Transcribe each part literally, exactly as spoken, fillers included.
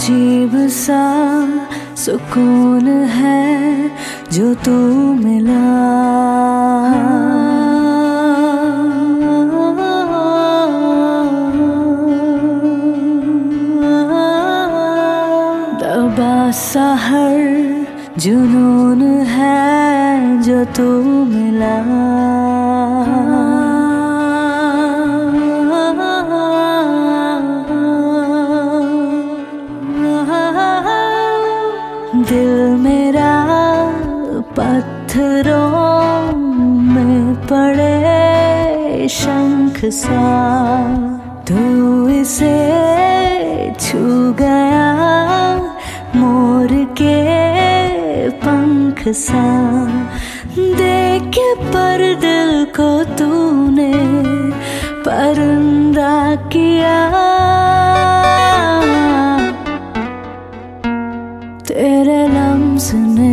अजीब सा सुकून है जो तू मिला। दबा सा हर जुनून है जो तू मिला। दिल मेरा पत्थरों में पड़े शंख सा, तू इसे छू गया मोर के पंख सा। देख पर दिल को तूने परिंदा किया। तेरे लम्स ने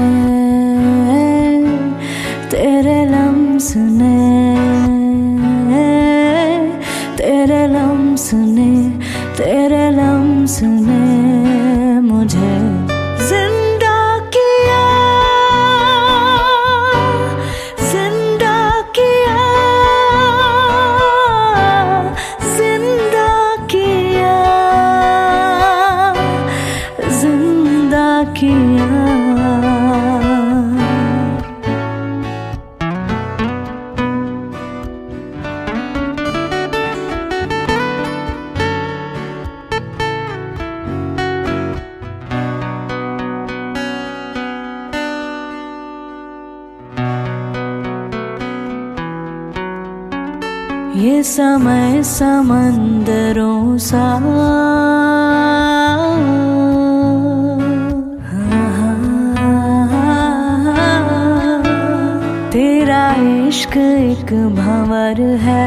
तेरे लम्स ने तेरे लम्स ने तेरे लम्स ने मुझे जिंदा किया, जिंदा किया, जिंदा किया, जिंदा किया। ये समय समंदरों सा, तेरा इश्क एक भंवर है।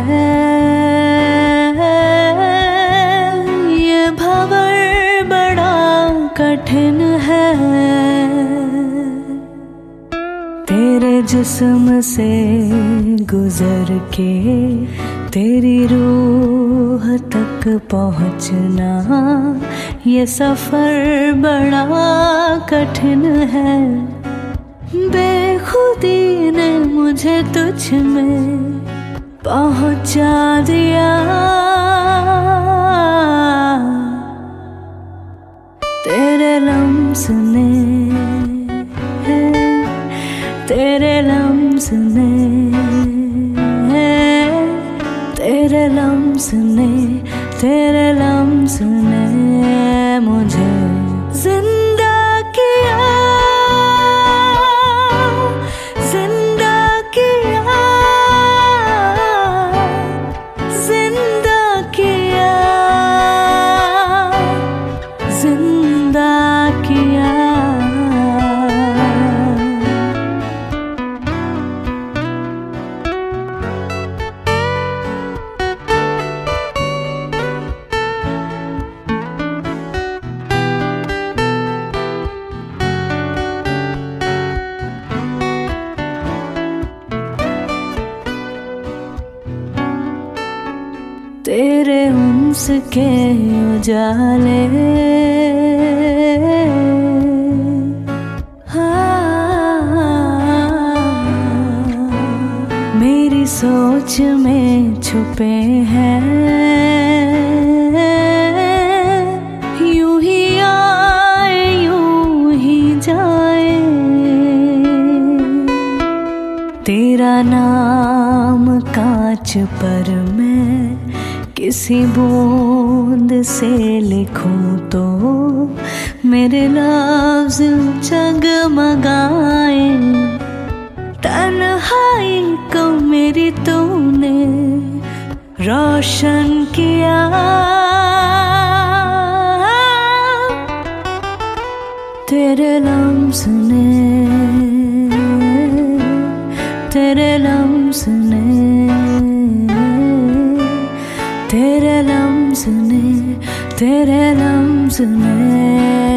ये भंवर बड़ा कठिन है। तेरे जिस्म से गुजर के तेरी रूह तक पहुँचना, ये सफर बड़ा कठिन है। बेखुदी ने मुझे तुझ में पहुँचा दिया। तेरे लम्स ने तेरे लम्स ने तेरे लम्स ने तेरे लम्स ने मुझे जिंदा किया, जिंदा किया, जिंदा किया, जिंदा किया। तेरे उन्स के उजाले मेरी सोच में छुपे हैं। यूं ही आए यूं ही जाए, तेरा नाम कांच पर मैं किसी बूंद से लिखूं तो मेरे लफ्ज़ जगमगाए। तन्हाई को मेरी तूने रोशन किया। तेरे लम्स ने तेरे लम्स ने तेरे लम्स ने तेरे लम्स ने